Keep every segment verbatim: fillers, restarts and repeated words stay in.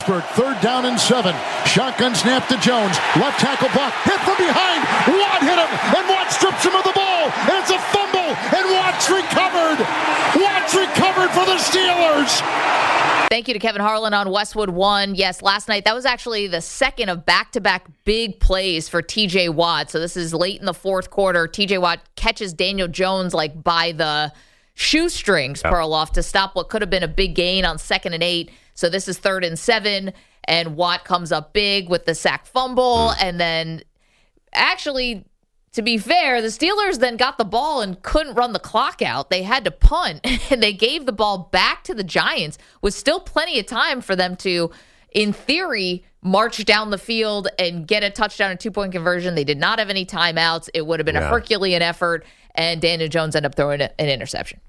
Pittsburgh, third down and seven. Shotgun snap to Jones. Left tackle block. Hit from behind. Watt hit him. And Watt strips him of the ball. And it's a fumble. And Watt's recovered. Watt's recovered for the Steelers. Thank you to Kevin Harlan on Westwood One. Yes, last night, that was actually the second of back-to-back big plays for T J Watt. So this is late in the fourth quarter. T J Watt catches Daniel Jones like by the shoestrings, oh. Perloff, to stop what could have been a big gain on second and eight. So this is third and seven, and Watt comes up big with the sack fumble. Mm. And then actually, to be fair, the Steelers then got the ball and couldn't run the clock out. They had to punt, and they gave the ball back to the Giants with still plenty of time for them to, in theory, march down the field and get a touchdown and two-point conversion. They did not have any timeouts. It would have been yeah. a Herculean effort, and Daniel Jones ended up throwing an interception.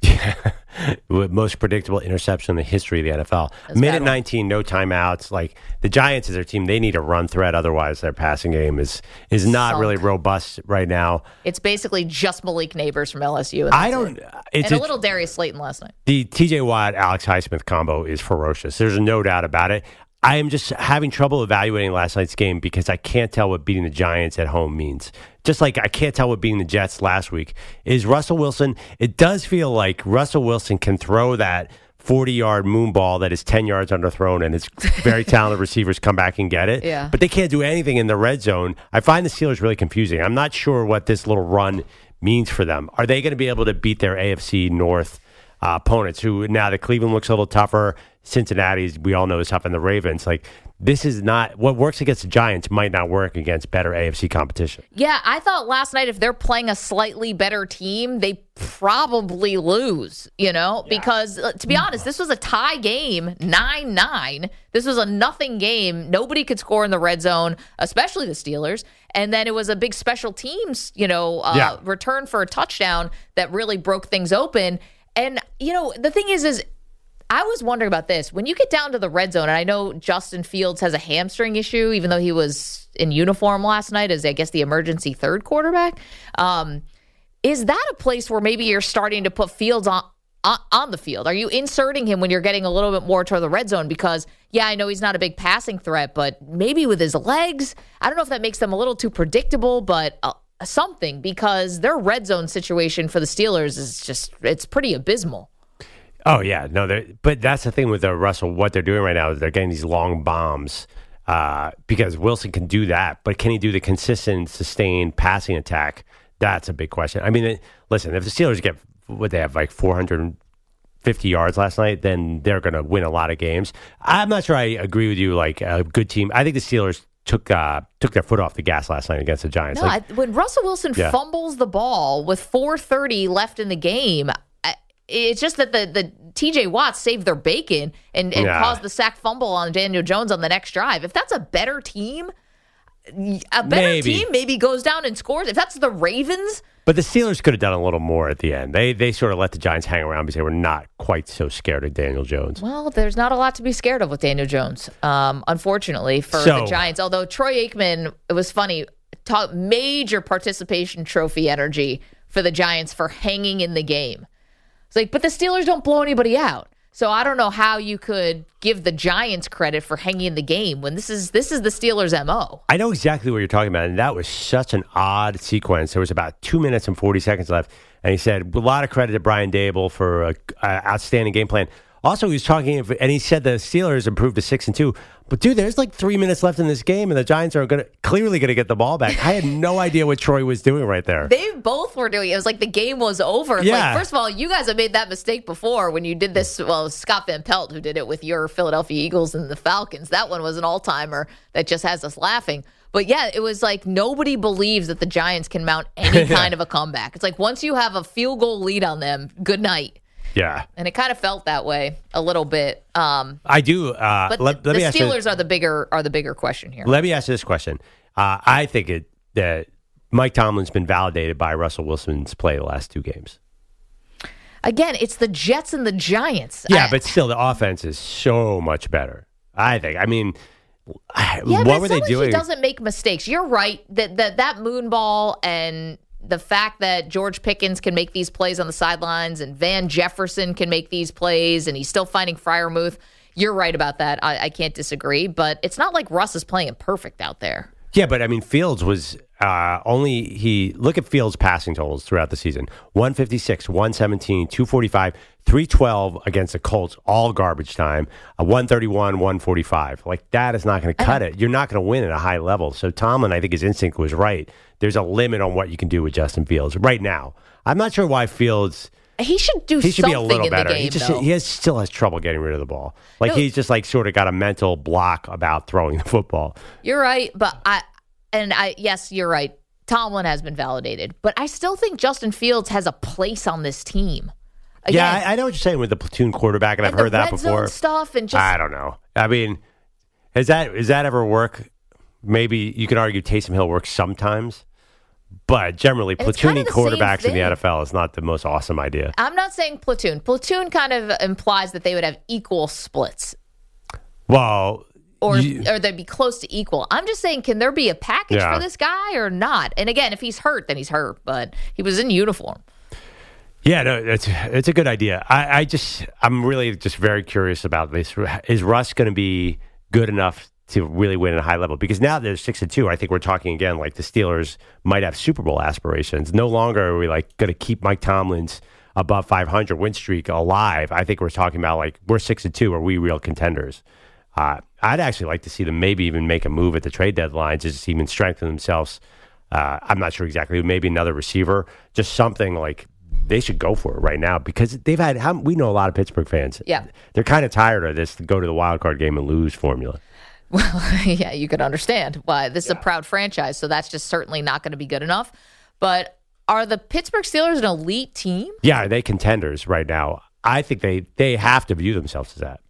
Most predictable interception in the history of the N F L. Minute nineteen, no timeouts. Like, the Giants as their team, they need a run threat. Otherwise, their passing game is is not Sunk. really robust right now. It's basically just Malik Neighbors from L S U. I don't. It. It's and a, a little Darius Slayton last night. The T J Watt, Alex Highsmith combo is ferocious. There's no doubt about it. I am just having trouble evaluating last night's game because I can't tell what beating the Giants at home means. Just like I can't tell what beating the Jets last week. Is Russell Wilson, it does feel like Russell Wilson can throw that forty-yard moon ball that is ten yards underthrown, and his very talented receivers come back and get it. Yeah. But they can't do anything in the red zone. I find the Steelers really confusing. I'm not sure what this little run means for them. Are they going to be able to beat their A F C North uh, opponents, who now the Cleveland looks a little tougher? Cincinnati's, we all know, is tough, and the Ravens. Like, this is not what works against the Giants might not work against better A F C competition. Yeah, I thought last night if they're playing a slightly better team, they probably lose, you know, yeah. because uh, to be honest, this was a tie game, nine nine. This was a nothing game. Nobody could score in the red zone, especially the Steelers. And then it was a big special teams, you know, uh, yeah. return for a touchdown that really broke things open. And, you know, the thing is, is I was wondering about this. When you get down to the red zone, and I know Justin Fields has a hamstring issue, even though he was in uniform last night as, I guess, the emergency third quarterback. Um, is that a place where maybe you're starting to put Fields on, on on the field? Are you inserting him when you're getting a little bit more toward the red zone? Because, yeah, I know he's not a big passing threat, but maybe with his legs, I don't know if that makes them a little too predictable, but uh, something, because their red zone situation for the Steelers is just, it's pretty abysmal. Oh, yeah. No, but that's the thing with the Russell. What they're doing right now is they're getting these long bombs uh, because Wilson can do that. But can he do the consistent, sustained passing attack? That's a big question. I mean, it, listen, if the Steelers get, what they have, like four hundred fifty yards last night, then they're going to win a lot of games. I'm not sure I agree with you, like a good team. I think the Steelers took uh, took their foot off the gas last night against the Giants. No, like, I, when Russell Wilson yeah. fumbles the ball with four thirty left in the game, it's just that the, the T J Watt saved their bacon and, and yeah. caused the sack fumble on Daniel Jones on the next drive. If that's a better team, a better maybe. team maybe goes down and scores. If that's the Ravens. But the Steelers could have done a little more at the end. They they sort of let the Giants hang around because they were not quite so scared of Daniel Jones. Well, there's not a lot to be scared of with Daniel Jones, um, unfortunately, for so, the Giants. Although Troy Aikman, it was funny, talk, major participation trophy energy for the Giants for hanging in the game. It's like, but the Steelers don't blow anybody out. So I don't know how you could give the Giants credit for hanging in the game when this is this is the Steelers' M O. I know exactly what you're talking about, and that was such an odd sequence. There was about two minutes and forty seconds left, and he said, a lot of credit to Brian Daboll for an outstanding game plan. Also, he was talking, and he said the Steelers improved to six and two. But dude, there's like three minutes left in this game, and the Giants are going to clearly going to get the ball back. I had no idea what Troy was doing right there. They both were doing it. It was like the game was over. It's yeah. Like, first of all, you guys have made that mistake before when you did this. Well, Scott Van Pelt, who did it with your Philadelphia Eagles and the Falcons. That one was an all timer that just has us laughing. But yeah, it was like nobody believes that the Giants can mount any kind of a comeback. It's like once you have a field goal lead on them, good night. Yeah. And it kind of felt that way a little bit. Um, I do. Uh, but let, the, let the me ask Steelers you, are the bigger are the bigger question here. Let me ask you this question. Uh, I think it that Mike Tomlin's been validated by Russell Wilson's play the last two games. Again, it's the Jets and the Giants. Yeah, I, but still, the offense is so much better. I think. I mean, yeah, what but were they like doing? He doesn't make mistakes. You're right that that that moon ball and the fact that George Pickens can make these plays on the sidelines and Van Jefferson can make these plays and he's still finding Freiermuth. you're right about that. I, I can't disagree, but it's not like Russ is playing it perfect out there. Yeah, but I mean, Fields was uh, only he. Look at Fields' passing totals throughout the season: one fifty-six, one seventeen, two forty-five, three twelve against the Colts, all garbage time. A one thirty-one, one forty-five. Like that is not going to cut it. You're not going to win at a high level. So Tomlin, I think his instinct was right. There's a limit on what you can do with Justin Fields right now. I'm not sure why Fields. He should do he should something be a little in better. the game, he just though. he has, still has trouble getting rid of the ball. Like No. he's just like sort of got a mental block about throwing the football. You're right, but I and I yes, you're right. Tomlin has been validated, but I still think Justin Fields has a place on this team. Again, Yeah, I, I know what you're saying with the platoon quarterback, and, and I've heard the that red zone before. stuff and just I don't know. I mean, has that is that ever work? Maybe you could argue Taysom Hill works sometimes, but generally, And it's kind platooning of the same quarterbacks in the thing. N F L is not the most awesome idea. I'm not saying platoon. Platoon kind of implies that they would have equal splits. Well, Or, you- or they'd be close to equal. I'm just saying, can there be a package Yeah. for this guy or not? And again, if he's hurt, then he's hurt. But he was in uniform. yeah, no, it's it's a good idea. I, I just I'm really just very curious about this. Is Russ going to be good enough to really win at a high level? Because now they're six and two. I think we're talking again like the Steelers might have Super Bowl aspirations. No longer are we like going to keep Mike Tomlin's above five hundred win streak alive. I think we're talking about like we're six and two. Are we real contenders? Uh, I'd actually like to see them maybe even make a move at the trade deadline, just to even strengthen themselves. Uh, I'm not sure exactly. Maybe another receiver, just something like they should go for it right now because they've had. How, we know a lot of Pittsburgh fans. Yeah. They're kind of tired of this go to the wild card game and lose formula. Well, yeah, you could understand why. This is a proud franchise, so that's just certainly not going to be good enough. But are the Pittsburgh Steelers an elite team? Yeah, are they contenders right now? I think they they have to view themselves as that.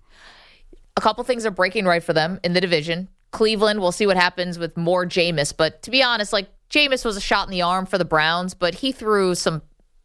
A couple things are breaking right for them in the division. Cleveland, we'll see what happens with more Jameis. But to be honest, like Jameis was a shot in the arm for the Browns, but he threw some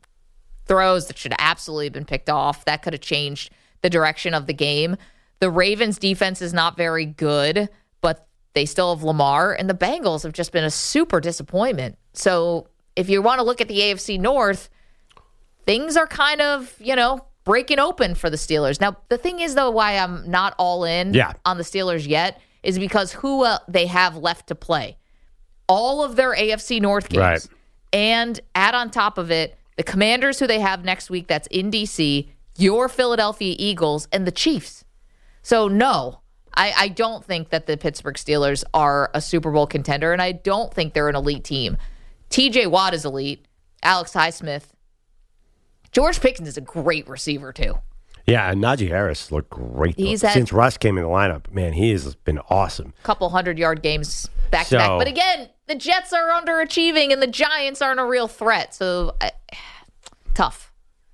throws that should have absolutely been picked off. That could have changed the direction of the game. The Ravens' defense is not very good, but they still have Lamar. And the Bengals have just been a super disappointment. So if you want to look at the A F C North, things are kind of, you know, breaking open for the Steelers. Now, the thing is, though, why I'm not all in Yeah. on the Steelers yet is because who uh, they have left to play. All of their A F C North games. Right. And add on top of it, the Commanders who they have next week, that's in D C, your Philadelphia Eagles, and the Chiefs. So, no, I, I don't think that the Pittsburgh Steelers are a Super Bowl contender, and I don't think they're an elite team. T J Watt is elite. Alex Highsmith. George Pickens is a great receiver, too. Yeah, and Najee Harris looked great He's though. had- since Russ came in the lineup. Man, he has been awesome. Couple hundred yard games back to back. So- But again, the Jets are underachieving, and the Giants aren't a real threat. So, I, tough.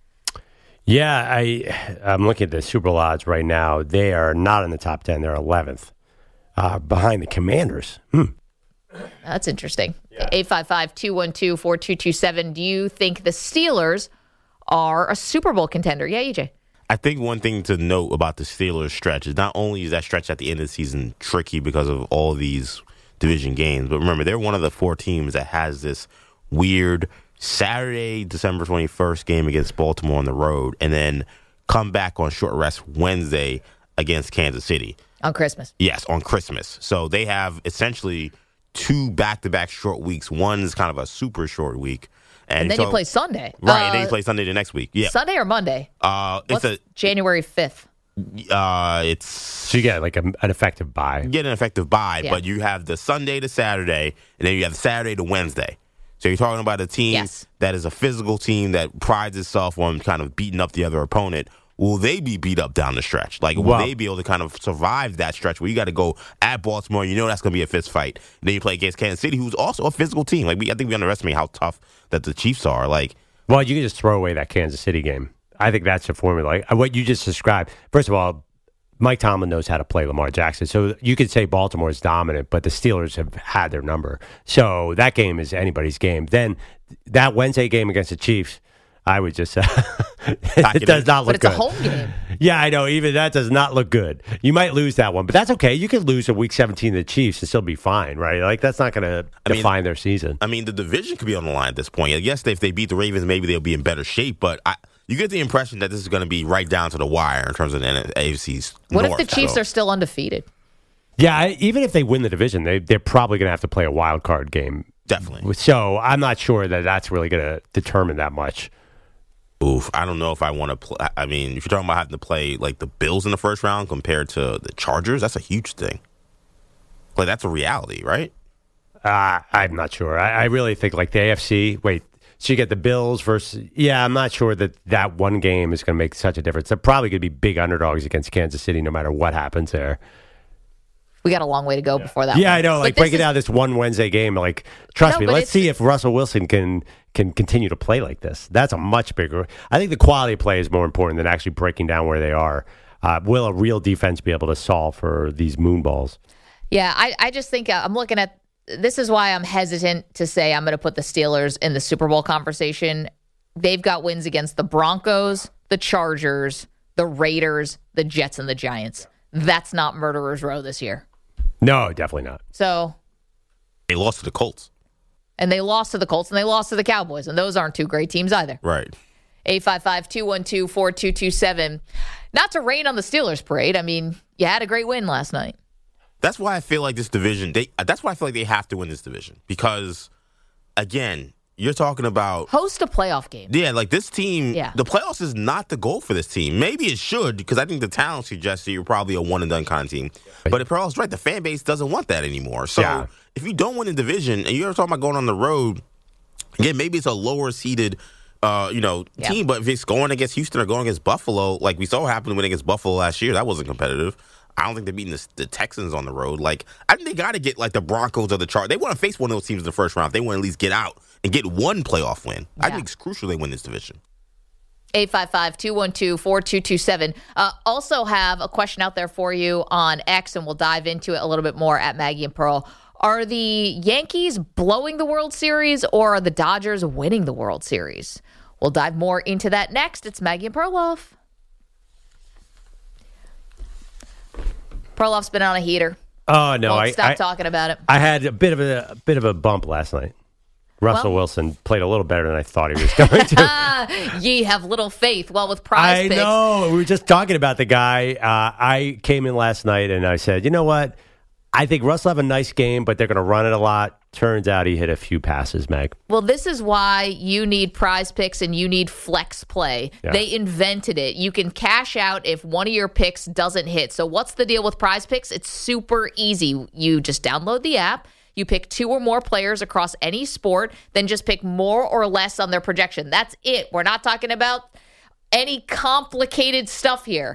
Yeah, I I'm looking at the Super Bowl odds right now. They are not in the top ten. They're eleventh, uh, behind the Commanders. Hmm. That's interesting. eight five five, two one two, four two two seven. Do you think the Steelers are a Super Bowl contender? Yeah, E J. I think one thing to note about the Steelers stretch is not only is that stretch at the end of the season tricky because of all these division games, but remember, they're one of the four teams that has this weird Saturday, December twenty-first game against Baltimore on the road, and then come back on short rest Wednesday against Kansas City. On Christmas. Yes, on Christmas. So they have essentially two back-to-back short weeks. One is kind of a super short week. And then so- you play Sunday. Right, Uh, and then you play Sunday the next week. Yeah. Sunday or Monday? Uh, What's it's January fifth? a, uh, it's So you get like a, an effective bye. get an effective bye, Yeah. but you have the Sunday to Saturday, and then you have the Saturday to Wednesday. So you're talking about a team Yes. that is a physical team that prides itself on kind of beating up the other opponent. Will they be beat up down the stretch? Like, will Well- they be able to kind of survive that stretch where you got to go at Baltimore? You know that's going to be a fist fight. And then you play against Kansas City, who's also a physical team. Like, we, I think we underestimate how tough that the Chiefs are. Like, Well, you can just throw away that Kansas City game. I think that's the formula. Like, what you just described. First of all, Mike Tomlin knows how to play Lamar Jackson. So you could say Baltimore is dominant, but the Steelers have had their number. So that game is anybody's game. Then that Wednesday game against the Chiefs, I would just uh, it does not look But it's a good. home game. Yeah, I know. Even that does not look good. You might lose that one, but that's okay. You could lose a Week seventeen to the Chiefs and still be fine, right? Like, that's not going to mean- define their season. I mean, the division could be on the line at this point. I guess if they beat the Ravens, maybe they'll be in better shape. But I, you get the impression that this is going to be right down to the wire in terms of the A F C's What North, if the Chiefs so. are still undefeated? Yeah, I, even if they win the division, they, they're probably going to have to play a wild card game. Definitely. So I'm not sure that that's really going to determine that much. Oof, I don't know if I want to play. I mean, if you're talking about having to play like the Bills in the first round compared to the Chargers, that's a huge thing. Like, that's a reality, right? Uh, I'm not sure. I, I really think like the A F C, wait, so you get the Bills versus, yeah, I'm not sure that that one game is going to make such a difference. They're probably going to be big underdogs against Kansas City no matter what happens there. We got a long way to go before that. Yeah, one. I know. But Like this breaking is- down this one Wednesday game, like trust No, me, but let's it's- see if Russell Wilson can can continue to play like this. That's a much bigger. I think the quality of play is more important than actually breaking down where they are. Uh, will a real defense be able to solve for these moon balls? Yeah, I, I just think uh, I'm looking at this is why I'm hesitant to say I'm going to put the Steelers in the Super Bowl conversation. They've got wins against the Broncos, the Chargers, the Raiders, the Jets, and the Giants. That's not Murderer's Row this year. No, definitely not. So, They lost to the Colts. and they lost to the Colts and they lost to the Cowboys, and those aren't two great teams either. Right. eight five five, two one two, four two two seven. Not to rain on the Steelers parade. I mean, you had a great win last night. That's why I feel like this division, they that's why I feel like they have to win this division. Because, again, you're talking about Host a playoff game. Yeah, like this team, Yeah. the playoffs is not the goal for this team. Maybe it should, because I think the talent suggests that you're probably a one and done kind of team. But if Pearl's right, the fan base doesn't want that anymore. So Yeah. if you don't win the division, and you're talking about going on the road, again, maybe it's a lower seeded uh, you know, Yeah. team, but if it's going against Houston or going against Buffalo, like we saw happen when against Buffalo last year, that wasn't competitive. I don't think they're beating the, the Texans on the road. Like, I think they got to get like the Broncos or the Chargers. They want to face one of those teams in the first round. They want to at least get out and get one playoff win. I Yeah. think it's crucial they win this division. eight five five, two one two, four two two seven. Uh, also have a question out there for you on X, and we'll dive into it a little bit more at Maggie and Pearl. Are the Yankees blowing the World Series, or are the Dodgers winning the World Series? We'll dive more into that next. It's Maggie and Perloff. Perloff's been on a heater. Oh no, Won't I stop I, talking about it. I had a bit of a, a bit of a bump last night. Russell Well- Wilson played a little better than I thought he was going to. Ah, ye have little faith. Well, with Prize I Picks, know. We were just talking about the guy. Uh, I came in last night and I said, you know what? I think Russ will have a nice game, but they're going to run it a lot. Turns out he hit a few passes, Meg. well, this is why you need Prize Picks and you need Flex Play. Yeah. They invented it. You can cash out if one of your picks doesn't hit. So what's the deal with Prize Picks? It's super easy. You just download the app. You pick two or more players across any sport, then just pick more or less on their projection. That's it. We're not talking about any complicated stuff here.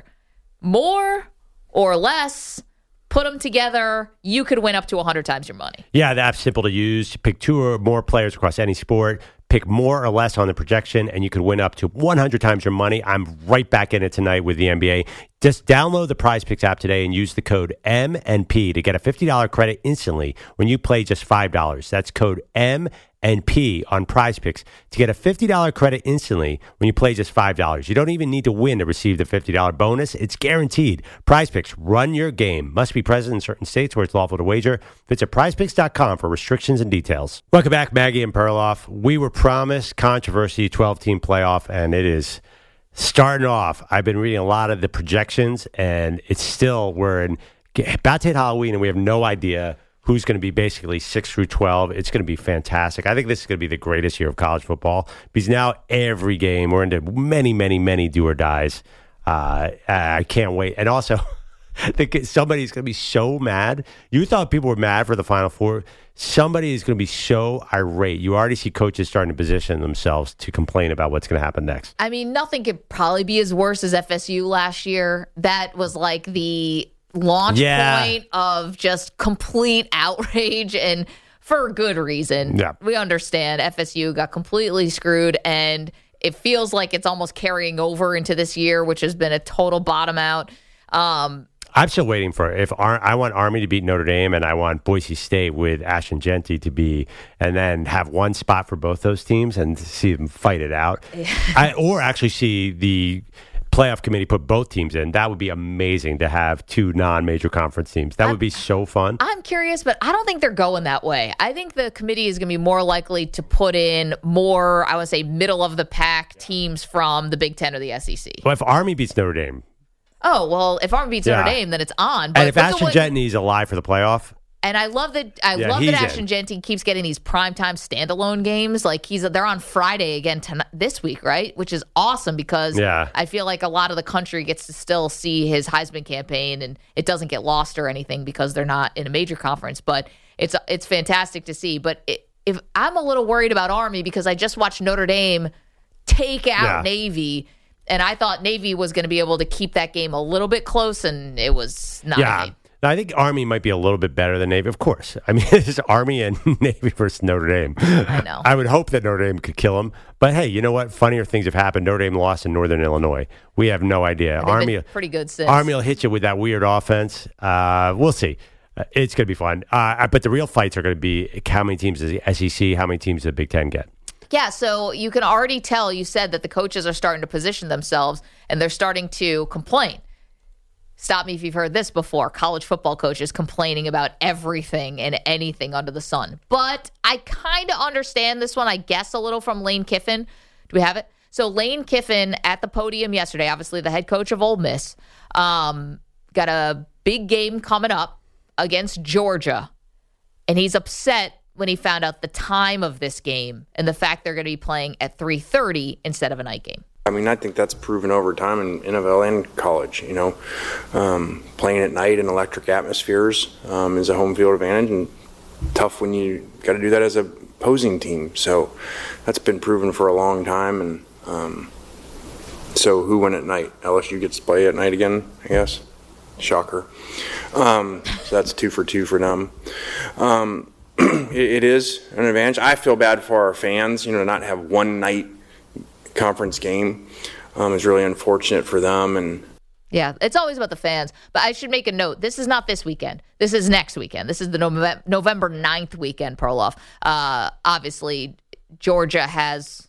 More or less, put them together, you could win up to one hundred times your money. Yeah, the app's simple to use. Pick two or more players across any sport. Pick more or less on the projection, and you could win up to one hundred times your money. I'm right back in it tonight with the N B A. Just download the Prize Picks app today and use the code M and P to get a fifty dollars credit instantly when you play just five dollars. That's code M and P on Prize Picks to get a fifty dollars credit instantly when you play just five dollars. You don't even need to win to receive the fifty dollars bonus. It's guaranteed. Prize Picks, run your game. Must be present in certain states where it's lawful to wager. Visit prize picks dot com for restrictions and details. Welcome back, Maggie and Perloff. We were promised controversy twelve-team playoff, and it is starting off. I've been reading a lot of the projections, and it's still, we're in, about to hit Halloween, and we have no idea who's going to be basically six through twelve. It's going to be fantastic. I think this is going to be the greatest year of college football because now every game, we're into many, many, many do or dies. Uh, I can't wait. And also, I think somebody's going to be so mad. You thought people were mad for the Final Four. Somebody is going to be so irate. You already see coaches starting to position themselves to complain about what's going to happen next. I mean, nothing could probably be as worse as F S U last year. That was like the launch Yeah. point of just complete outrage, and for good reason. Yeah. We understand F S U got completely screwed, and it feels like it's almost carrying over into this year, which has been a total bottom out. Um, I'm still waiting for if Ar- I want Army to beat Notre Dame, and I want Boise State with Ashton Genty to be, and then have one spot for both those teams and see them fight it out. I, or actually see the playoff committee put both teams in. That would be amazing to have two non-major conference teams. That I'm, would be so fun. I'm curious, but I don't think they're going that way. I think the committee is going to be more likely to put in more, I would say, middle-of-the-pack teams from the Big Ten or the S E C. Well, if Army beats Notre Dame. Oh, well, if Army beats Yeah. Notre Dame, then it's on. But And if look Ashton at what- Gentney's alive for the playoff. And I love that. I Yeah, love that he's Ashton in. Genty keeps getting these primetime standalone games. Like he's they're on Friday again tonight, this week, right? Which is awesome because Yeah. I feel like a lot of the country gets to still see his Heisman campaign, and it doesn't get lost or anything because they're not in a major conference. But it's it's fantastic to see. But it, if I'm a little worried about Army because I just watched Notre Dame take out Yeah. Navy. And I thought Navy was going to be able to keep that game a little bit close, and it was not. Yeah. A game. Now, I think Army might be a little bit better than Navy, of course. I mean, it's Army and Navy versus Notre Dame. I know. I would hope that Notre Dame could kill them. But hey, you know what? Funnier things have happened. Notre Dame lost in Northern Illinois. We have no idea. They've Army been pretty good since. Army will hit you with that weird offense. Uh, we'll see. Uh, it's going to be fun. Uh, but the real fights are going to be how many teams does the S E C, how many teams does the Big Ten get? Yeah, so you can already tell, you said that the coaches are starting to position themselves and they're starting to complain. Stop me if you've heard this before. College football coaches complaining about everything and anything under the sun. But I kind of understand this one, I guess, a little from Lane Kiffin. Do we have it? So Lane Kiffin at the podium yesterday, obviously the head coach of Ole Miss, um, got a big game coming up against Georgia. And he's upset when he found out the time of this game and the fact they're going to be playing at three thirty instead of a night game. I mean, I think that's proven over time in N F L and college. You know, um, playing at night in electric atmospheres um, is a home field advantage, and tough when you got to do that as a opposing team. So that's been proven for a long time. And um, so who won at night? L S U gets to play at night again, I guess. Shocker. Um, so that's two for two for them. Um, it, it is an advantage. I feel bad for our fans, you know, to not have one night conference game um, is really unfortunate for them. And Yeah, it's always about the fans. But I should make a note. This is not this weekend. This is next weekend. This is the November November ninth weekend, Perloff. Uh, obviously, Georgia has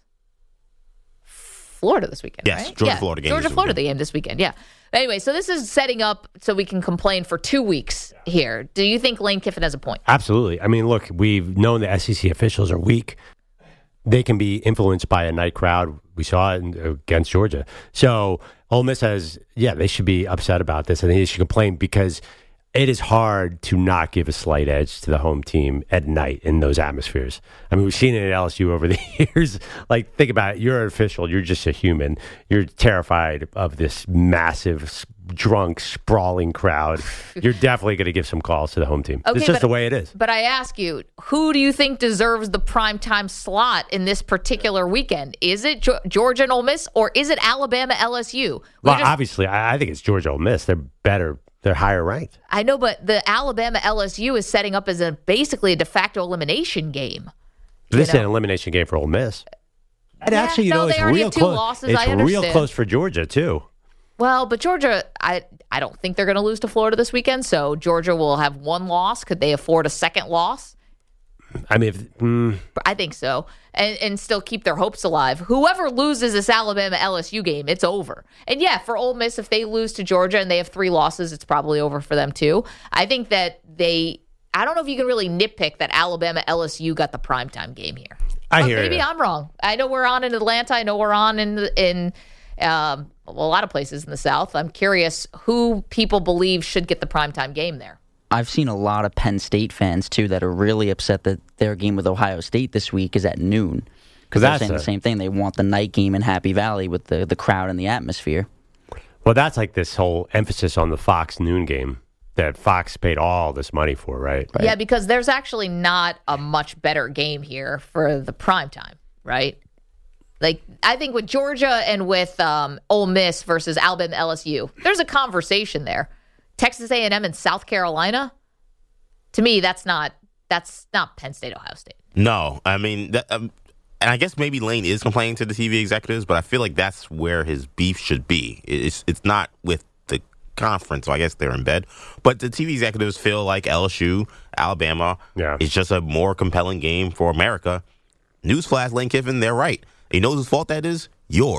Florida this weekend, Yes, right? Georgia, yeah. Florida game Georgia, this Florida weekend. the game this weekend, yeah. Anyway, so this is setting up so we can complain for two weeks here. Do you think Lane Kiffin has a point? Absolutely. I mean, look, we've known the S E C officials are weak. They can be influenced by a night crowd. We saw it in, against Georgia. So Ole Miss has, yeah, they should be upset about this, and they should complain because it is hard to not give a slight edge to the home team at night in those atmospheres. I mean, we've seen it at L S U over the years. Like, think about it. You're an official. You're just a human. You're terrified of this massive, drunk, sprawling crowd. You're definitely going to give some calls to the home team. Okay, it's just but- the way it is. But I ask you, who do you think deserves the primetime slot in this particular weekend? Is it Ge- Georgia and Ole Miss, or is it Alabama L S U? We Well, just- obviously, I, I think it's Georgia Ole Miss. They're better. They're higher ranked. I know, but the Alabama L S U is setting up as a basically a de facto elimination game. This is know. an elimination game for Ole Miss. And Yeah, actually, you no, know, they it's already real have two close. losses, It's I real understand. close for Georgia too. Well, but Georgia, I I don't think they're going to lose to Florida this weekend. So Georgia will have one loss. Could they afford a second loss? I mean, if, mm, I think so, and and still keep their hopes alive. Whoever loses this Alabama L S U game, it's over. And yeah, for Ole Miss, if they lose to Georgia and they have three losses, it's probably over for them too. I think that they. I don't know if you can really nitpick that Alabama L S U got the primetime game here. I But hear maybe you. I'm wrong. I know we're on in Atlanta. I know we're on in in um, a lot of places in the South. I'm curious who people believe should get the primetime game there. I've seen a lot of Penn State fans, too, that are really upset that their game with Ohio State this week is at noon. Because they're That's saying a- the same thing. They want the night game in Happy Valley with the, the crowd and the atmosphere. well, that's like this whole emphasis on the Fox noon game that Fox paid all this money for, right? Yeah, because there's actually not a much better game here for the prime time, right? Like, I think with Georgia and with um, Ole Miss versus Alabama L S U, there's a conversation there. Texas A and M and South Carolina, to me, that's not that's not Penn State, Ohio State. No, I mean, that, um, and I guess maybe Lane is complaining to the T V executives, but I feel like that's where his beef should be. It's it's not with the conference, so I guess they're in bed. But the T V executives feel like L S U, Alabama, Yeah. is just a more compelling game for America. Newsflash, Lane Kiffin, they're right. You know whose fault that is? Yours.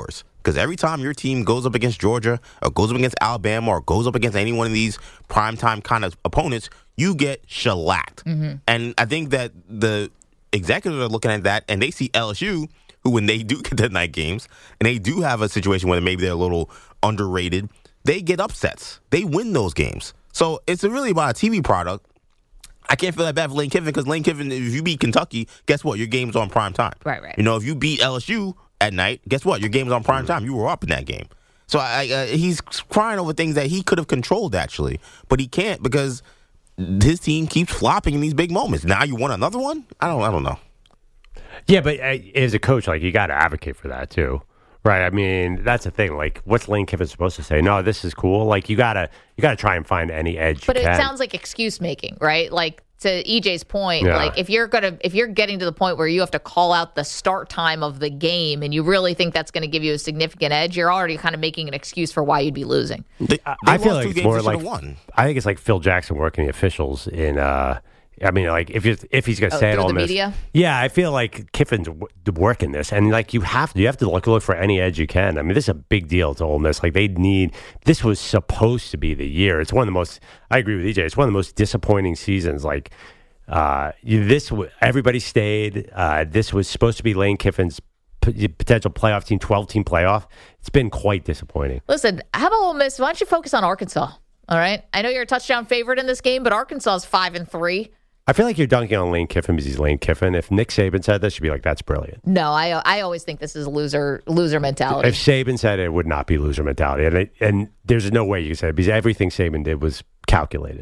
because every time your team goes up against Georgia or goes up against Alabama or goes up against any one of these primetime kind of opponents, you get shellacked. Mm-hmm. And I think that the executives are looking at that, and they see L S U, who when they do get to night games, and they do have a situation where maybe they're a little underrated, they get upsets. They win those games. So it's really about a T V product. I can't feel that bad for Lane Kiffin because Lane Kiffin, if you beat Kentucky, guess what? Your game's on prime time. Right, right. You know, if you beat L S U at night, guess what? Your game's on prime time. You were up in that game. So I, uh, he's crying over things that he could have controlled, actually. But he can't because his team keeps flopping in these big moments. Now you want another one? I don't I don't know. Yeah, but uh, as a coach, like you got to advocate for that, too. Right, I mean that's the thing. Like, what's Lane Kiffin supposed to say? No, this is cool. Like, you gotta, you gotta try and find any edge. But you it can. sounds like excuse making, right? Like to E J's point, Yeah. like if you're gonna, if you're getting to the point where you have to call out the start time of the game, and you really think that's going to give you a significant edge, you're already kind of making an excuse for why you'd be losing. They, they I feel lost like two it's games more they like should've won. I think it's like Phil Jackson working the officials in. Uh, I mean, like if you if he's going to Oh, say it through all the this, media? yeah, I feel like Kiffin's w- working this, and like you have to, you have to look look for any edge you can. I mean, this is a big deal to Ole Miss. Like they need. This was supposed to be the year. It's one of the most. I agree with E J. It's one of the most disappointing seasons. Like uh, you, this, w- everybody stayed. Uh, this was supposed to be Lane Kiffin's p- potential playoff team, twelve team playoff. It's been quite disappointing. Listen, how about Ole Miss? Why don't you focus on Arkansas? All right, I know you're a touchdown favorite in this game, but Arkansas is five and three. I feel like you're dunking on Lane Kiffin because he's Lane Kiffin. If Nick Saban said this, you'd be like, that's brilliant. No, I I always think this is loser loser mentality. If Saban said it, it would not be loser mentality. And, it, and there's no way you can say it because everything Saban did was calculated.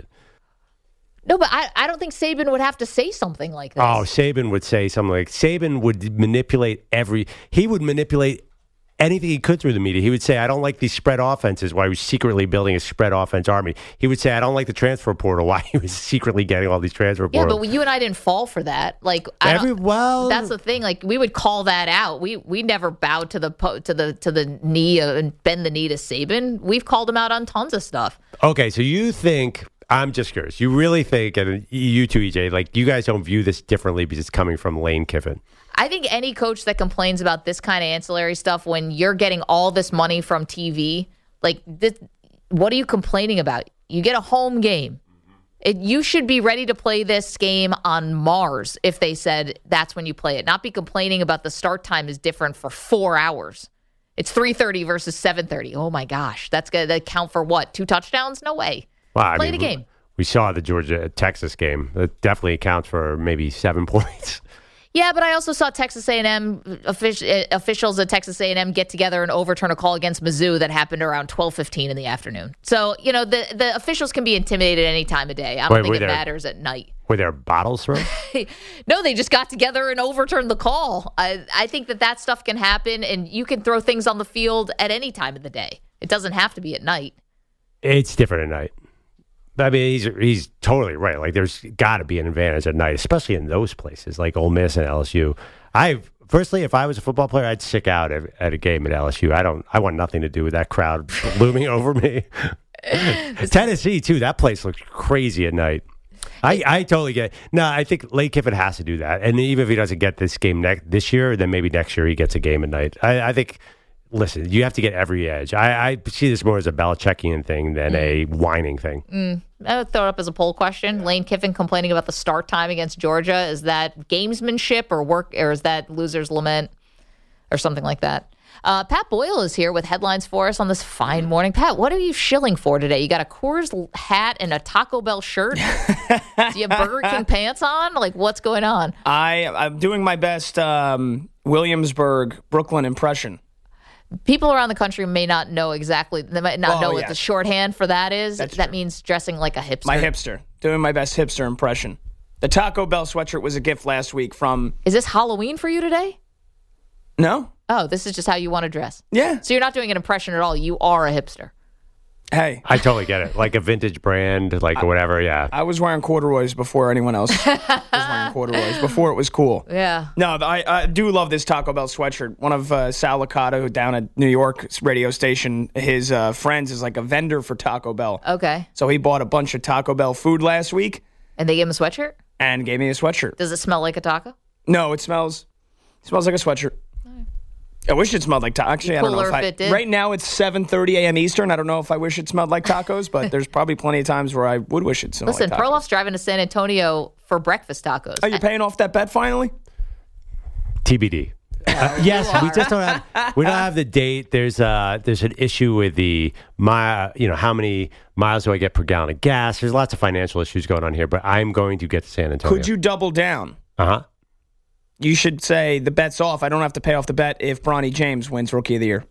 No, but I, I don't think Saban would have to say something like this. Oh, Saban would say something like, Saban would manipulate every, he would manipulate anything he could through the media. He would say, I don't like these spread offenses, while he was secretly building a spread offense army. He would say, I don't like the transfer portal, while he was secretly getting all these transfer Yeah, portals. but you and I didn't fall for that. Like, I Every, don't, well, that's the thing. Like, we would call that out. We we never bowed to the po- to the to the knee and bend the knee to Saban. We've called him out on tons of stuff. okay, so you think, I'm just curious, you really think, and you too, E J, like you guys don't view this differently because it's coming from Lane Kiffin? I think any coach that complains about this kind of ancillary stuff when you're getting all this money from T V, like, this, what are you complaining about? You get a home game. It, you should be ready to play this game on Mars if they said that's when you play it. Not be complaining about the start time is different for four hours. It's three thirty versus seven thirty. Oh, my gosh. That's going to count for what? Two touchdowns? No way. Well, I Play mean, the game. We saw the Georgia-Texas game. It definitely accounts for maybe seven points. Yeah, but I also saw Texas A and M offic- officials at Texas A and M get together and overturn a call against Mizzou that happened around twelve fifteen in the afternoon. So, you know, the, the officials can be intimidated any time of day. I don't Wait, think were it there- matters at night. Were there bottles thrown? No, they just got together and overturned the call. I, I think that that stuff can happen, and you can throw things on the field at any time of the day. It doesn't have to be at night. It's different at night. I mean, he's he's totally right. Like, there's got to be an advantage at night, especially in those places like Ole Miss and L S U. I personally, if I was a football player, I'd stick out at, at a game at L S U. I don't. I want nothing to do with that crowd looming over me. Tennessee too. That place looks crazy at night. I, I totally get it. No, I think Lane Kiffin has to do that. And even if he doesn't get this game ne- this year, then maybe next year he gets a game at night. I, I think. Listen, you have to get every edge. I, I see this more as a Belichickian thing than a whining thing. Mm. I would throw it up as a poll question. Lane Kiffin complaining about the start time against Georgia. Is that gamesmanship or work, or is that loser's lament or something like that? Uh, Pat Boyle is here with headlines for us on this fine morning. Pat, what are you shilling for today? You got a Coors hat and a Taco Bell shirt? Do you have Burger King pants on? Like, what's going on? I, I'm doing my best um, Williamsburg, Brooklyn impression. People around the country may not know exactly, they might not Oh, know what yes. the shorthand for that is. That's that true. means dressing like a hipster. My hipster. Doing my best hipster impression. The Taco Bell sweatshirt was a gift last week from... Is this Halloween for you today? No? Oh, this is just how you want to dress. Yeah. So you're not doing an impression at all. You are a hipster. Hey, I totally get it. Like a vintage brand, like whatever. Yeah. I was wearing corduroys before anyone else was wearing corduroys, before it was cool. Yeah. No, I, I do love this Taco Bell sweatshirt. One of uh, Sal Licata, down at New York radio station, his uh, friends is like a vendor for Taco Bell. Okay. So he bought a bunch of Taco Bell food last week And they gave him a sweatshirt? and gave me a sweatshirt. Does it smell like a taco? No, it smells it smells like a sweatshirt. I wish it smelled like tacos. Actually, I don't know Cooler if, I, if it did. right now it's seven thirty a.m. Eastern. I don't know if I wish it smelled like tacos, but there's probably plenty of times where I would wish it smelled Listen, like tacos. Perloff's driving to San Antonio for breakfast tacos. Are you paying off that bet finally? T B D. Uh, yes, we just don't have we don't have the date. There's uh there's an issue with the my you know how many miles do I get per gallon of gas? There's lots of financial issues going on here, but I'm going to get to San Antonio. Could you double down? Uh huh. You should say the bet's off. I don't have to pay off the bet if Bronny James wins Rookie of the Year.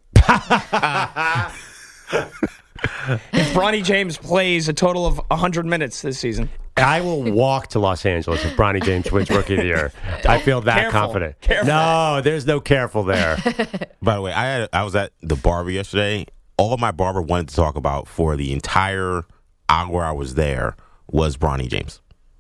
If Bronny James plays a total of one hundred minutes this season. I will walk to Los Angeles if Bronny James wins Rookie of the Year. I feel that Careful. confident. Careful. No, there's no careful there. By the way, I had I was at the barber yesterday. All my barber wanted to talk about for the entire hour I was there was Bronny James.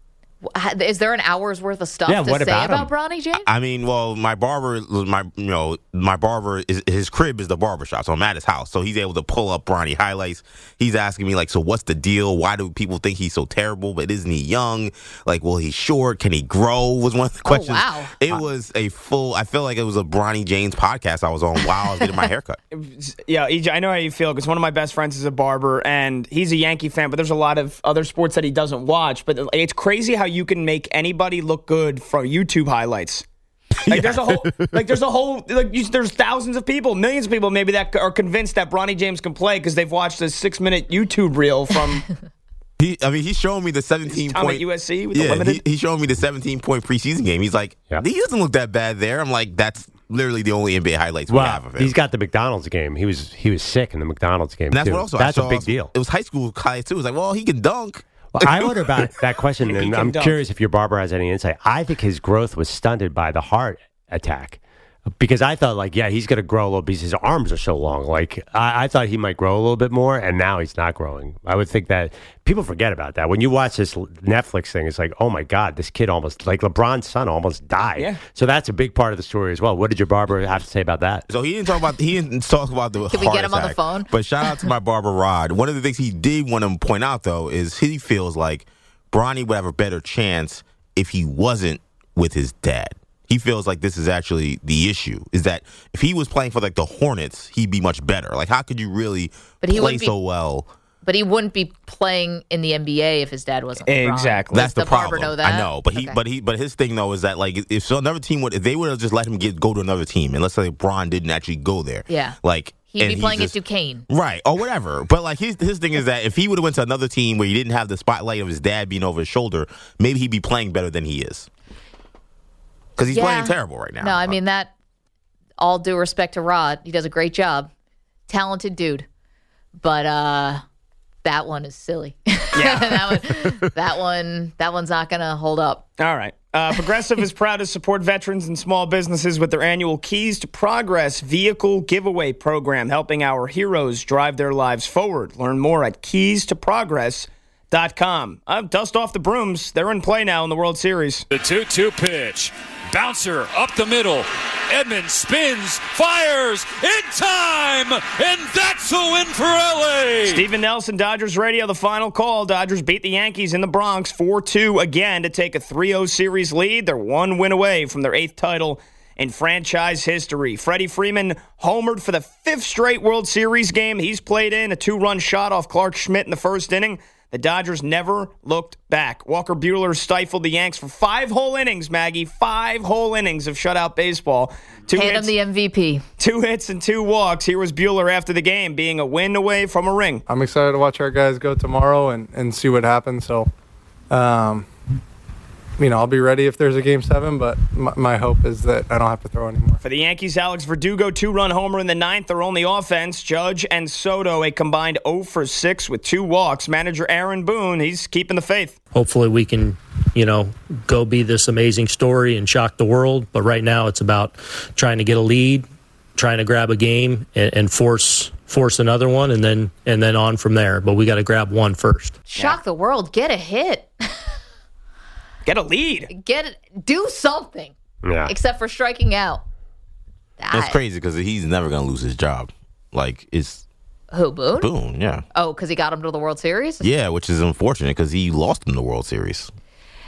Is there an hour's worth of stuff Yeah, to what say about about, him? Bronny James? I mean, well, my barber, my you know, my barber is his crib is the barber shop, so I'm at his house, so he's able to pull up Bronny highlights. He's asking me like, so what's the deal? Why do people think he's so terrible? But isn't he young? Like, well, he's short. Can he grow? Was one of the questions. wow. It was a full. I feel like it was a Bronny James podcast I was on while I was getting my haircut. Yeah, E J, I know how you feel because one of my best friends is a barber and he's a Yankee fan, but there's a lot of other sports that he doesn't watch. But it's crazy how you can make anybody look good from YouTube highlights. Like there's a whole, like there's a whole, like you, there's thousands of people, millions of people maybe that are convinced that Bronny James can play because they've watched a six minute YouTube reel from. He, I mean, he's showing me the seventeen Tom point at U S C with the yeah, limited. he, he's showing me the seventeen point preseason game. He's like, Yeah. he doesn't look that bad there. I'm like, that's literally the only N B A highlights we Well, have of him. he's got the McDonald's game. He was he was sick in the McDonald's game And that's too. what also That's I saw a big deal. It was high school highlights too. It was like, well, he can dunk. Well, I wonder about that question, He and can I'm dunk. curious if your barber has any insight. I think his growth was stunted by the heart attack. Because I thought, like, yeah, he's going to grow a little because his arms are so long. Like, I, I thought he might grow a little bit more, and now he's not growing. I would think that people forget about that. When you watch this Netflix thing, it's like, oh, my God, this kid almost, like LeBron's son almost died. Yeah. So that's a big part of the story as well. What did your barber have to say about that? So he didn't talk about he didn't talk about the Can we heart get him on the attack. phone? But shout out to my barber Rod. One of the things he did want to point out though is he feels like Bronny would have a better chance if he wasn't with his dad. He feels like this is actually the issue, is that if he was playing for like the Hornets, he'd be much better. Like, how could you really But he play wouldn't be- so well? But he wouldn't be playing in the N B A if his dad wasn't LeBron. Exactly. Does That's the, the barber problem. know that? I know, but he, Okay. but he, but his thing though is that like if so another team would, if they would have just let him get go to another team, and let's say Bron didn't actually go there, Yeah. like He'd and be he playing just- at Duquesne. right, or whatever. But like his his thing is that if he would have went to another team where he didn't have the spotlight of his dad being over his shoulder, maybe he'd be playing better than he is. Because he's Yeah. playing terrible right now. No, I mean that. All due respect to Rod, he does a great job, talented dude, but uh, that one is silly. Yeah, that one, that one, that one's not gonna hold up. All right. Uh, Progressive is proud to support veterans and small businesses with their annual Keys to Progress vehicle giveaway program, helping our heroes drive their lives forward. Learn more at keys to progress dot com. Uh, dust off the brooms. They're in play now in the World Series. The two two pitch. Bouncer up the middle. Edmonds spins, fires, in time, and that's a win for L A. Steven Nelson, Dodgers Radio, the final call. Dodgers beat the Yankees in the Bronx four two again to take a three oh series lead. They're one win away from their eighth title in franchise history. Freddie Freeman homered for the fifth straight World Series game he's played in, a two-run shot off Clark Schmidt in the first inning. The Dodgers never looked back. Walker Buehler stifled the Yanks for five whole innings, Maggie. Five whole innings of shutout baseball. Two Hand him hits, the M V P. two hits and two walks. Here was Buehler after the game, being a win away from a ring. I'm excited to watch our guys go tomorrow and, and see what happens. So, um, you know, I'll be ready if there's a game seven, but my, my hope is that I don't have to throw anymore. For the Yankees, Alex Verdugo, two-run homer in the ninth. Their only offense, Judge and Soto, a combined oh for six with two walks. Manager Aaron Boone, he's keeping the faith. Hopefully we can, you know, go be this amazing story and shock the world. But right now it's about trying to get a lead, trying to grab a game and, and force force another one, and then and then on from there. But we got to grab one first. Shock the world. Get a hit. Get a lead. Get it. Do something. Yeah. Except for striking out. That's That- crazy because he's never gonna lose his job. Like it's Who, Boone? Boone, yeah, Oh, because he got him to the World Series? yeah, which is unfortunate because he lost in the World Series.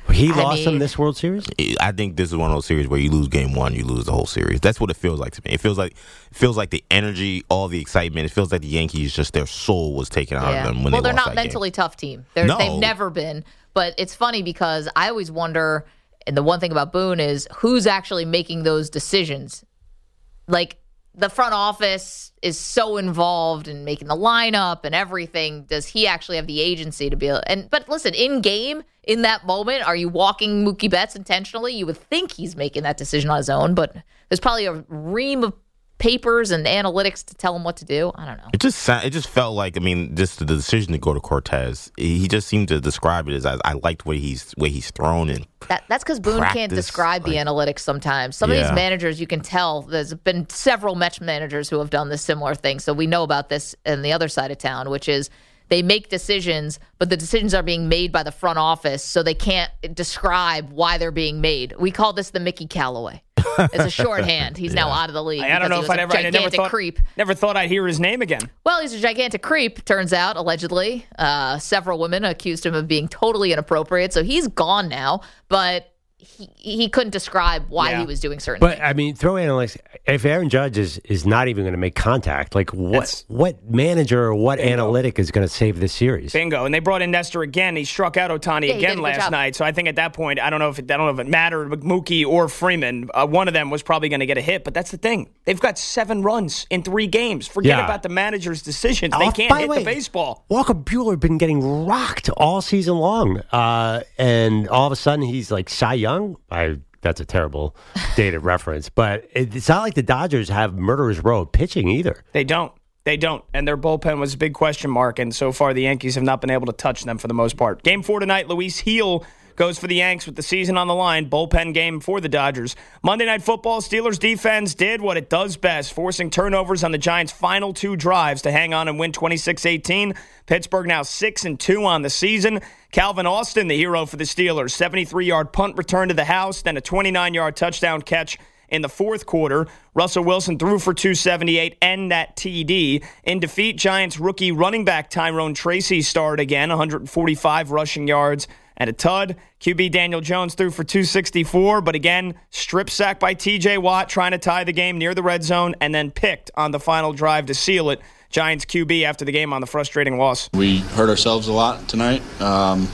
He I lost mean, them this World Series? I think this is one of those series where you lose game one, you lose the whole series. That's what it feels like to me. It feels like it feels like the energy, all the excitement. It feels like the Yankees, just their soul was taken out yeah. of them when well, they they're lost not that mentally game. tough team. They're, No. They've never been. But it's funny because I always wonder, and the one thing about Boone is who's actually making those decisions. Like, the front office is so involved in making the lineup and everything. Does he actually have the agency to be able, and but listen, in game, in that moment, are you walking Mookie Betts intentionally? You would think he's making that decision on his own, but there's probably a ream of papers and analytics to tell him what to do. I don't know. It just sa- it just felt like, I mean, just the decision to go to Cortez. He just seemed to describe it as I, I liked where he's where he's thrown in. That, that's because Boone Practice, can't describe the like- analytics sometimes. Some of Yeah. these managers, you can tell, there's been several Mets managers who have done this similar thing. So we know about this in the other side of town, which is they make decisions, but the decisions are being made by the front office, so they can't describe why they're being made. We call this the Mickey Callaway. It's a shorthand. He's now out of the league. I, I don't know because if he I'd was ever, a I never gigantic thought, creep. never thought I'd hear his name again. Well, he's a gigantic creep, turns out, allegedly. Uh, several women accused him of being totally inappropriate, so he's gone now, but he, he couldn't describe why Yeah. he was doing certain But things. I mean, throw analytics. If Aaron Judge is, is not even going to make contact, like what That's- what manager or what analytic is going to save this series? Bingo. And they brought in Nestor again. He struck out Ohtani Yeah, he did a again good last job. night. So I think at that point, I don't know if it, I don't know if it mattered. Mookie or Freeman, uh, one of them was probably going to get a hit. But that's the thing. They've got seven runs in three games. Forget Yeah. about the manager's decisions. They Oh, can't by hit way, the baseball. Walker Buehler been getting rocked all season long, uh, and all of a sudden he's like Cy Young. I that's a terrible dated reference, but it, it's not like the Dodgers have murderer's row of pitching either. They don't. They don't. And their bullpen was a big question mark. And so far, the Yankees have not been able to touch them for the most part. Game four tonight, Luis Heel goes for the Yanks with the season on the line. Bullpen game for the Dodgers. Monday Night Football, Steelers defense did what it does best, forcing turnovers on the Giants' final two drives to hang on and win twenty-six eighteen. Pittsburgh now six and two on the season. Calvin Austin, the hero for the Steelers, seventy-three-yard punt return to the house, then a twenty-nine-yard touchdown catch in the fourth quarter. Russell Wilson threw for two seventy-eight and that T D. In defeat, Giants rookie running back Tyrone Tracy starred again, one hundred forty-five rushing yards and a T U D. Q B Daniel Jones threw for two sixty-four, but again, strip sack by T J Watt trying to tie the game near the red zone and then picked on the final drive to seal it. Giants Q B after the game on the frustrating loss. We hurt ourselves a lot tonight, um,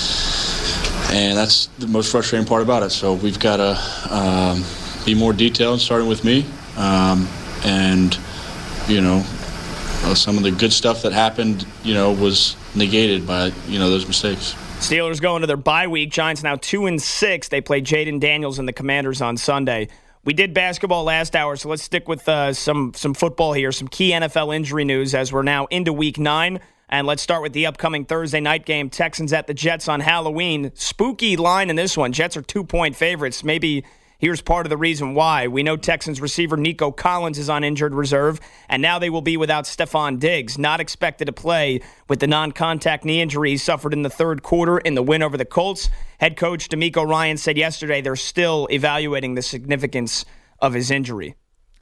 and that's the most frustrating part about it. So we've got to um, be more detailed, starting with me, um, and, you know, uh, some of the good stuff that happened, you know, was negated by, you know, those mistakes. Steelers go into their bye week. Giants now two and six. They play Jaden Daniels and the Commanders on Sunday. We did basketball last hour, so let's stick with uh, some some football here. Some key N F L injury news as we're now into week nine. And let's start with the upcoming Thursday night game. Texans at the Jets on Halloween. Spooky line in this one. Jets are two-point favorites. Maybe here's part of the reason why. We know Texans receiver Nico Collins is on injured reserve, and now they will be without Stephon Diggs, not expected to play with the non-contact knee injury he suffered in the third quarter in the win over the Colts. Head coach DeMeco Ryan said yesterday they're still evaluating the significance of his injury.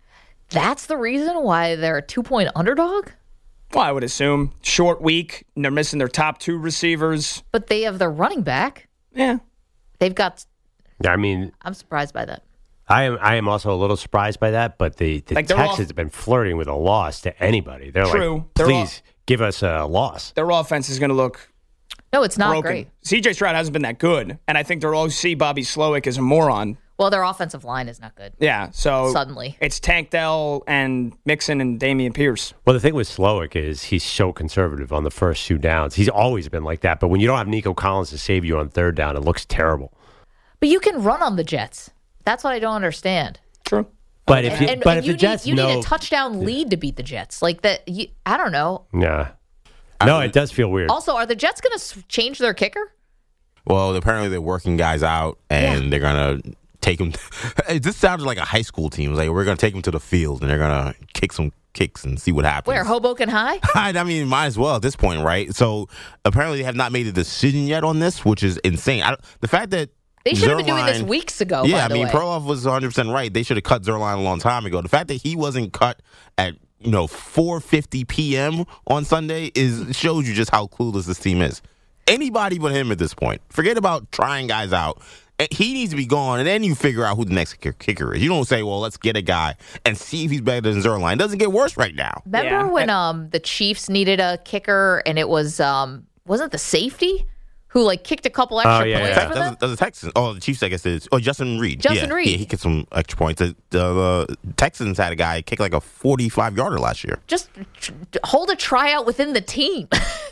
That's the reason why they're a two-point underdog? Well, I would assume. Short week, and they're missing their top two receivers. But they have their running back. Yeah. They've got... I mean, I'm surprised by that. I am I am also a little surprised by that, but the, the Like, they're Texans off- have been flirting with a loss to anybody. They're True. like, They're please off- give us a loss. Their offense is going to look No, it's not broken. great. C J Stroud hasn't been that good, and I think their O C, Bobby Slowick, is a moron. Well, their offensive line is not good. Yeah, so Suddenly. it's Tank Dell and Mixon and Damian Pierce. Well, the thing with Slowick is he's so conservative on the first two downs. He's always been like that, but when you don't have Nico Collins to save you on third down, it looks terrible. But you can run on the Jets. That's what I don't understand. True. But if you, and, but and if you the Jets need, you know, need a touchdown lead to beat the Jets. Like that, you, I don't know. yeah, no, it does feel weird. Also, are the Jets going to change their kicker? Well, apparently they're working guys out, and Yeah. they're gonna take them. This sounds like a high school team. It's like we're gonna take them to the field, and they're gonna kick some kicks and see what happens. Where, Hoboken High? I mean, might as well at this point, right? So apparently they have not made a decision yet on this, which is insane. I, the fact that They should have been doing this Zerline- weeks ago, Yeah, by the I mean, way. Perloff was one hundred percent right. They should have cut Zerline a long time ago. The fact that he wasn't cut at, you know, four fifty p.m. on Sunday is shows you just how clueless this team is. anybody but him at this point. Forget about trying guys out. He needs to be gone, and then you figure out who the next kicker is. You don't say, well, let's get a guy and see if he's better than Zuerlein. It doesn't get worse right now. Remember Yeah. when um the Chiefs needed a kicker, and it was, um wasn't it the safety who, like, kicked a couple extra Oh, yeah, points yeah. for Does, them? does the Texans? Oh, the Chiefs, I guess, is. Oh, Justin Reed. Justin yeah, Reed. Yeah, he kicked some extra points. The, the, the Texans had a guy kick like a forty-five yarder last year. Just tr- hold a tryout within the team,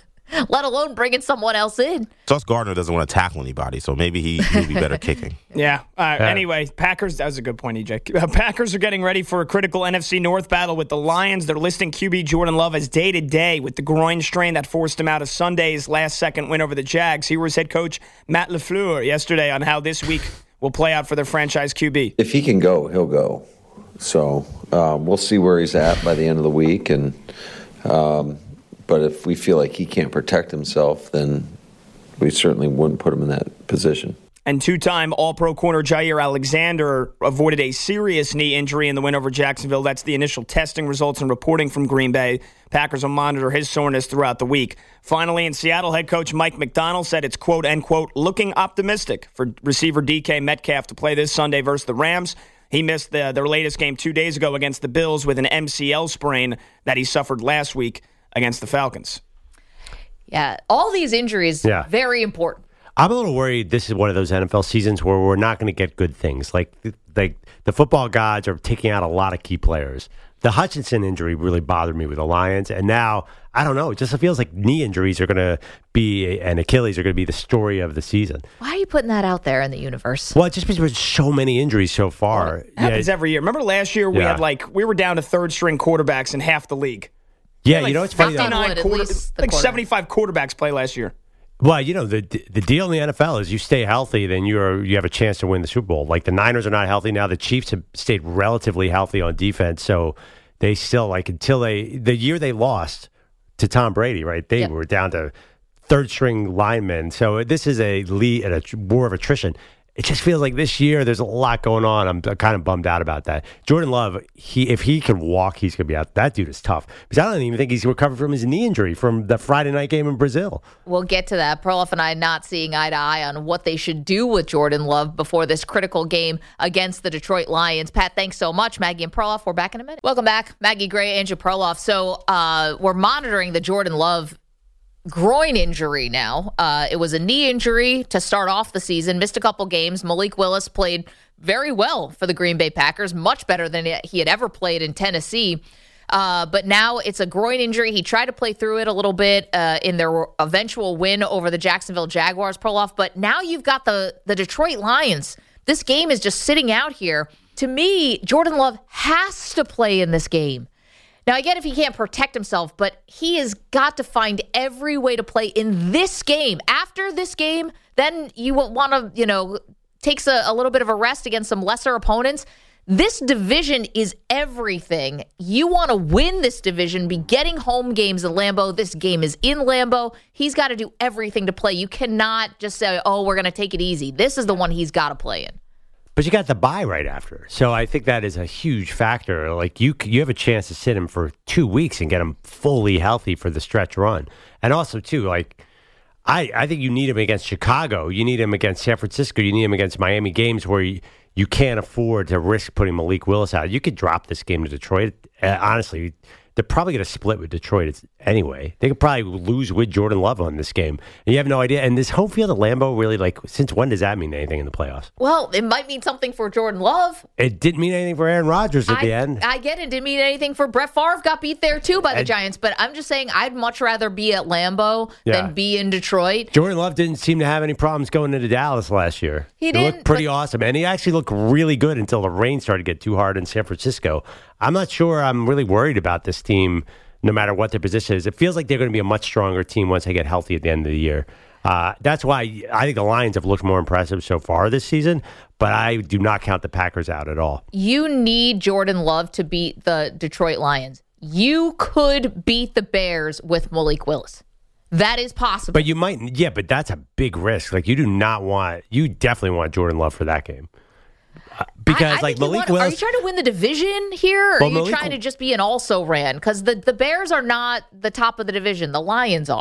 let alone bringing someone else in. Sauce Gardner doesn't want to tackle anybody, so maybe he he'd be better kicking. Yeah. Uh, Yeah. Anyway, Packers, that was a good point, E J. Uh, Packers are getting ready for a critical N F C North battle with the Lions. They're listing Q B Jordan Love as day-to-day with the groin strain that forced him out of Sunday's last-second win over the Jags. Here was head coach Matt LaFleur yesterday on how this week will play out for their franchise Q B. If he can go, he'll go. So um, we'll see where he's at by the end of the week. And um, but if we feel like he can't protect himself, then we certainly wouldn't put him in that position. And two-time All-Pro corner Jair Alexander avoided a serious knee injury in the win over Jacksonville. That's the initial testing results and reporting from Green Bay. Packers will monitor his soreness throughout the week. Finally, in Seattle, head coach Mike McDonald said it's, quote, end quote, looking optimistic for receiver D K Metcalf to play this Sunday versus the Rams. He missed the, their latest game two days ago against the Bills with an M C L sprain that he suffered last week against the Falcons. Yeah, all these injuries, Yeah. very important. I'm a little worried this is one of those N F L seasons where we're not going to get good things. Like, like the football gods are taking out a lot of key players. The Hutchinson injury really bothered me with the Lions, and now, I don't know, it just feels like knee injuries are going to be, and Achilles are going to be the story of the season. Why are you putting that out there in the universe? Well, just because there's so many injuries so far. It happens yeah, every year. Remember last year we Yeah. had like, we were down to third-string quarterbacks in half the league. yeah Like you know what's funny? though? fifty-nine Wood, at quarter- least the like quarterback. seventy-five quarterbacks play last year. Well, you know, the the deal in the N F L is you stay healthy, then you're you have a chance to win the Super Bowl. Like the Niners are not healthy now. The Chiefs have stayed relatively healthy on defense, so they still like until they the year they lost to Tom Brady, right? They Yep. were down to third string linemen. So this is a lead and a war of attrition. It just feels like this year there's a lot going on. I'm kind of bummed out about that. Jordan Love, he if he can walk, he's going to be out. That dude is tough because I don't even think he's recovered from his knee injury from the Friday night game in Brazil. We'll get to that. Perloff and I not seeing eye to eye on what they should do with Jordan Love before this critical game against the Detroit Lions. Pat, thanks so much. Maggie and Perloff, we're back in a minute. Welcome back. Maggie Gray, Andrew Perloff. So uh, we're monitoring the Jordan Love groin injury now. Uh, it was a knee injury to start off the season, missed a couple games. Malik Willis played very well for the Green Bay Packers, much better than he had ever played in Tennessee. Uh, but now it's a groin injury. He tried to play through it a little bit uh, in their eventual win over the Jacksonville Jaguars, Perloff. But now you've got the, the Detroit Lions. This game is just sitting out here. To me, Jordan Love has to play in this game. Now, I get if he can't protect himself, but he has got to find every way to play in this game. After this game, then you want to, you know, takes a, a little bit of a rest against some lesser opponents. This division is everything. You want to win this division, be getting home games in Lambeau. This game is in Lambeau. He's got to do everything to play. You cannot just say, oh, we're going to take it easy. This is the one he's got to play in. But you got the bye right after. So I think that is a huge factor. Like you you have a chance to sit him for two weeks and get him fully healthy for the stretch run. And also, too, like, I, I think you need him against Chicago. You need him against San Francisco. You need him against Miami games where you, you can't afford to risk putting Malik Willis out. You could drop this game to Detroit. Uh, honestly, they're probably going to split with Detroit anyway. They could probably lose with Jordan Love on this game. And you have no idea. And this home field at Lambeau, really, like, since when does that mean anything in the playoffs? Well, it might mean something for Jordan Love. It didn't mean anything for Aaron Rodgers at I, the end. I get it. Didn't mean anything for Brett Favre. Got beat there, too, by the And- Giants. But I'm just saying I'd much rather be at Lambeau Yeah. than be in Detroit. Jordan Love didn't seem to have any problems going into Dallas last year. He It didn't, looked pretty but- awesome. And he actually looked really good until the rain started to get too hard in San Francisco. I'm not sure I'm really worried about this team, no matter what their position is. It feels like they're going to be a much stronger team once they get healthy at the end of the year. Uh, that's why I think the Lions have looked more impressive so far this season, but I do not count the Packers out at all. You need Jordan Love to beat the Detroit Lions. You could beat the Bears with Malik Willis. That is possible. But you might, yeah, but that's a big risk. Like, you do not want, you definitely want Jordan Love for that game. Uh, because, I, I like, think you Malik want- Willis. Are you trying to win the division here? Or Well, are you Malik- trying to just be an also ran? Because the, the Bears are not the top of the division. The Lions are.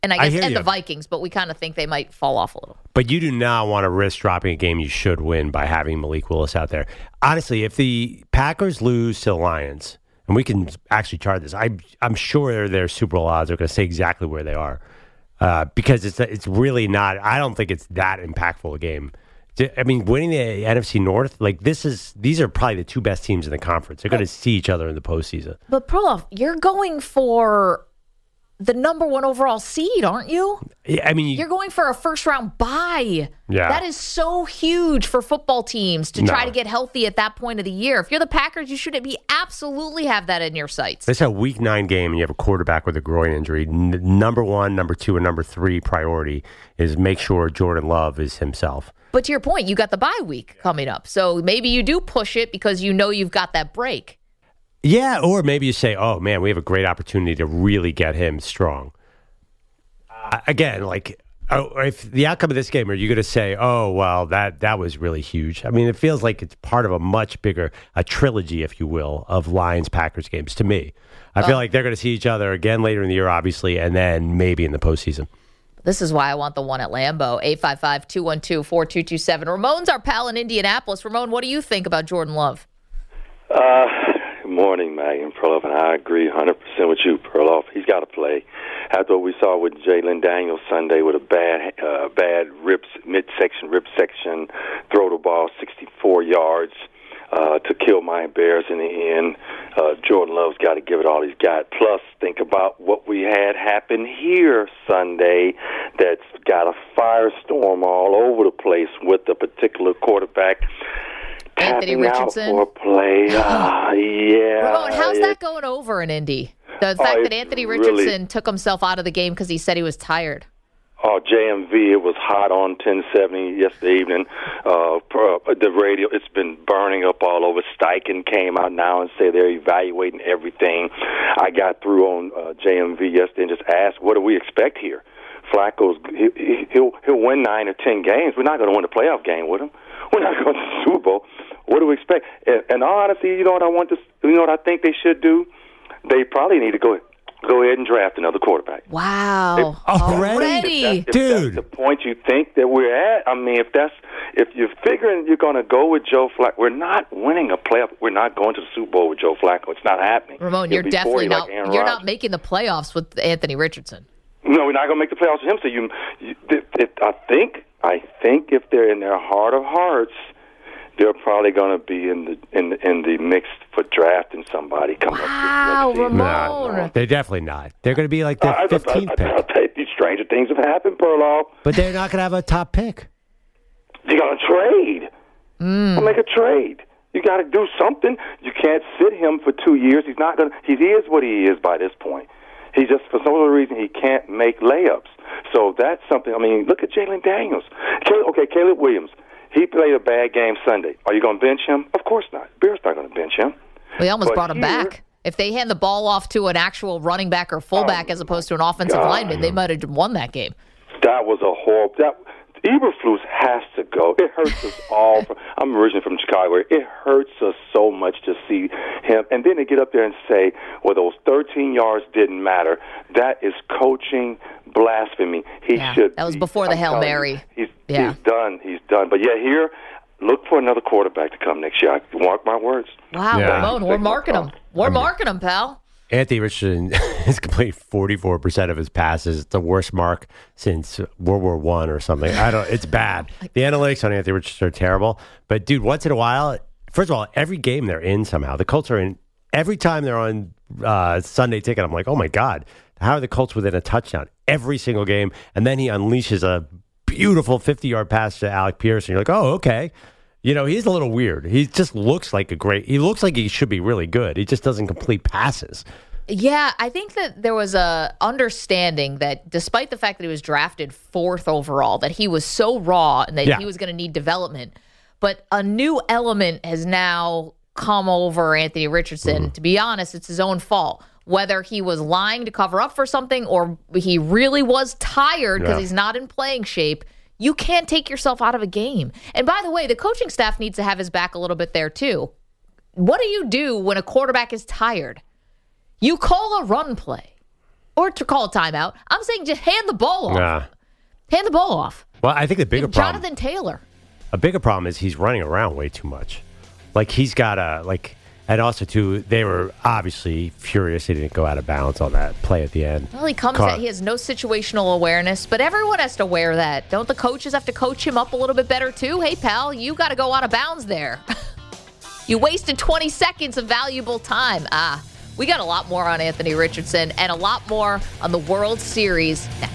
And I I guess hear and you. the Vikings, but we kind of think they might fall off a little. But you do not want to risk dropping a game you should win by having Malik Willis out there. Honestly, if the Packers lose to the Lions, and we can actually chart this, I, I'm sure their Super Bowl odds are going to say exactly where they are uh, because it's it's really not. I don't think it's that impactful a game. I mean, winning the N F C North, like this is these are probably the two best teams in the conference. They're going to see each other in the postseason. But Perloff, you're going for the number one overall seed, aren't you? Yeah, I mean, You're going for a first round bye. Yeah. That is so huge for football teams to try No. to get healthy at that point of the year. If you're the Packers, you should be absolutely have that in your sights. It's a week nine game, and you have a quarterback with a groin injury. N- number one, number two, and number three priority is make sure Jordan Love is himself. But to your point, you got the bye week coming up. So maybe you do push it because you know you've got that break. Yeah, or maybe you say, oh, man, we have a great opportunity to really get him strong. Uh, again, like, oh, if the outcome of this game, are you going to say, oh, well, that, that was really huge? I mean, it feels like it's part of a much bigger, a trilogy, if you will, of Lions-Packers games to me. I feel Oh. like they're going to see each other again later in the year, obviously, and then maybe in the postseason. This is why I want the one at Lambeau. eight five five, two one two, four two two seven. Ramon's our pal in Indianapolis. Ramon, what do you think about Jordan Love? Uh, good morning, Megan Perloff, and I agree one hundred percent with you, Perloff. He's got to play. After what we saw with Jalen Daniels Sunday with a bad, uh, bad ribs, midsection, rib section, throw the ball sixty-four yards uh, to kill my Bears in the end. Uh, Jordan Love's got to give it all he's got. Plus, think about what we had happen here Sunday that's got a firestorm all over the place with the particular quarterback Anthony tapping out Richardson? for a play. Uh, yeah. Ramon, how's it- that going over in Indy? The fact Oh, that it's Anthony really- Richardson took himself out of the game because he said he was tired. Oh, J M V, it was hot on ten seventy yesterday evening. Uh, per, uh, the radio, it's been burning up all over. Steichen came out now and said they're evaluating everything. I got through on uh, J M V yesterday and just asked, what do we expect here? Flacco's, he, he, he'll, he'll win nine or ten games. We're not going to win a playoff game with him. We're not going to the Super Bowl. What do we expect? And, and honestly, you know what I want to, you know what I think they should do? They probably need to go go ahead and draft another quarterback. Wow. Already? If that's, if Dude. that's the point you think that we're at, I mean, if that's if you're figuring you're going to go with Joe Flacco, we're not winning a playoff. We're not going to the Super Bowl with Joe Flacco. It's not happening. Ramon, He'll you're be definitely forty like not Aaron you're Rodgers. not making the playoffs with Anthony Richardson. No, we're not going to make the playoffs with him. So you, you it, it, I think, I think if they're in their heart of hearts, they're probably going to be in the in the, in the mix for drafting somebody coming Wow, up. this next season. Ramon. No, they're definitely not. They're going to be like the I, I, fifteenth I, I, pick, I'll tell you, these stranger things have happened, Perloff. but they're not going to have a top pick. You're going to trade. Mm. I'll make a trade. You got to do something. You can't sit him for two years. He's not going. to He is what he is by this point. He just, for some other reason, he can't make layups. So that's something. I mean, look at Jalen Daniels. Caleb, okay, Caleb Williams. He played a bad game Sunday. Are you going to bench him? Of course not. Bears not going to bench him. We almost But brought him here- back. If they hand the ball off to an actual running back or fullback as opposed to an offensive God. lineman, they might have won that game. That was a horrible. That Eberflus has to go. It hurts us all. From, I'm originally from Chicago. It hurts us so much to see him, and then to get up there and say, "Well, those thirteen yards didn't matter." That is coaching blasphemy. He Yeah, should. that was be- before the I'm Hail telling you, Mary. he's, Yeah. he's done. He's done. But yeah, here, look for another quarterback to come next year. I mark my words. Wow, Yeah. Ramon, we're marking him. We're marking him, pal. Anthony Richardson has completed forty-four percent of his passes. It's the worst mark since World War One or something. I don't. It's bad. The analytics on Anthony Richardson are terrible. But dude, once in a while, first of all, every game they're in somehow. The Colts are in every time they're on uh, Sunday Ticket. I'm like, oh my god, how are the Colts within a touchdown every single game? And then he unleashes a beautiful fifty-yard pass to Alec Pierce, and you're like, oh okay. You know, he's a little weird. He just looks like a great. He looks like he should be really good. He just doesn't complete passes. Yeah, I think that there was a understanding that despite the fact that he was drafted fourth overall, that he was so raw and that Yeah. he was going to need development. But a new element has now come over Anthony Richardson. To be honest, it's his own fault. Whether he was lying to cover up for something or he really was tired because Yeah. he's not in playing shape, you can't take yourself out of a game. And by the way, the coaching staff needs to have his back a little bit there too. What do you do when a quarterback is tired? You call a run play. or to call a timeout. I'm saying just hand the ball off. Nah. Hand the ball off. Well, I think the bigger problem. Jonathan Taylor. A bigger problem is he's running around way too much. Like he's got a like, and also too, they were obviously furious he didn't go out of bounds on that play at the end. Well, he comes Car- at, he has no situational awareness, but everyone has to wear that. Don't the coaches have to coach him up a little bit better too? Hey, pal, you got to go out of bounds there. You wasted twenty seconds of valuable time. Ah, we got a lot more on Anthony Richardson and a lot more on the World Series next.